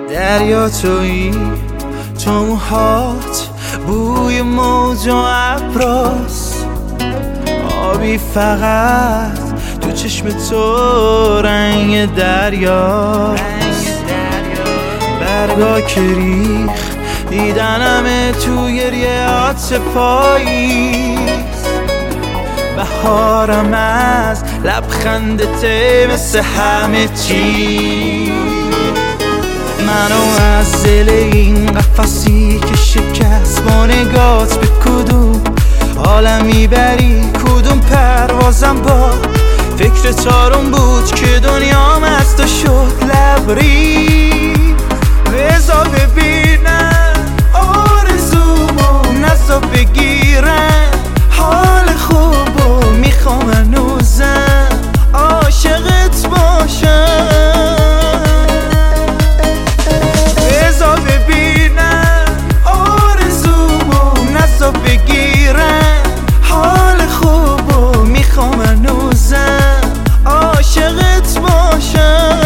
دریا تویی، تو موهات بوی موج و ابراست، آبی فقط تو چشم تو رنگ دریاست. برگا که ریخ دیدنمه تو گریهات پاییز، بهارم از لبخندته مثل همه چی. منو از دل این قفسی که شکست با نگات به کدوم عالم میبری، کدوم پروازم با فکر تارون بود که دنیام از تو شد لبری. بذار ببینم آرزومو، نذار بگیرم حال خوبو، میخوام هنوزم عاشقت باشم. بذار ببینم آرزومو، نذار بگیرم حال خوبو، میخوام هنوزم عاشقت باشم.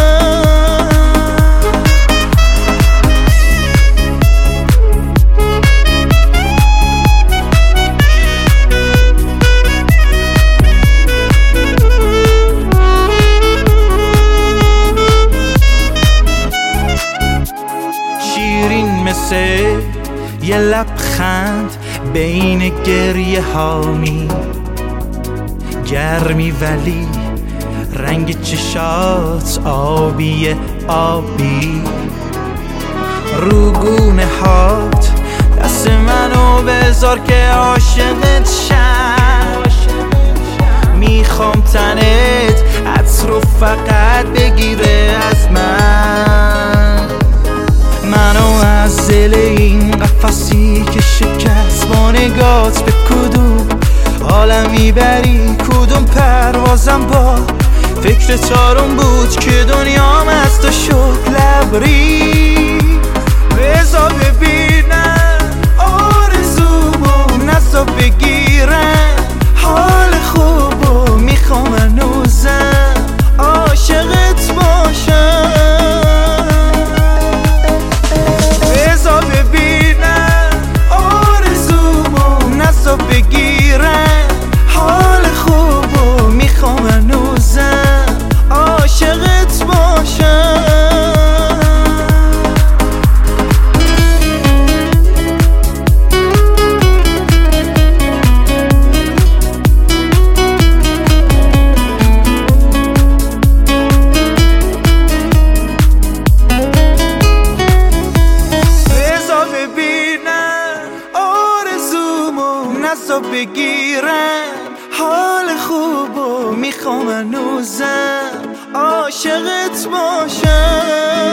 یه لبخند بین گریه هامی، گرمی ولی رنگ چشات آبی آبی. روگونه هات دست منو بذار که عاشقت شم، میخوام تنت عطر رو فقط بگیره از من. منو از دل این قفسی که شکست با نگات به کدوم عالم میبری، کدوم پروازم با فکر تارون بود که دنیام از تو شد لبری. بذار ببینم آرزومو، نذار بگیرم حال خوبو، میخوام هنوزم عاشقت باشم. بگیرم حال خوبو، میخوام هنوزم عاشقت باشم. بذار ببینم آرزومو، نذار بگیرم حال خوبو، میخوام هنوزم عاشقت باشم.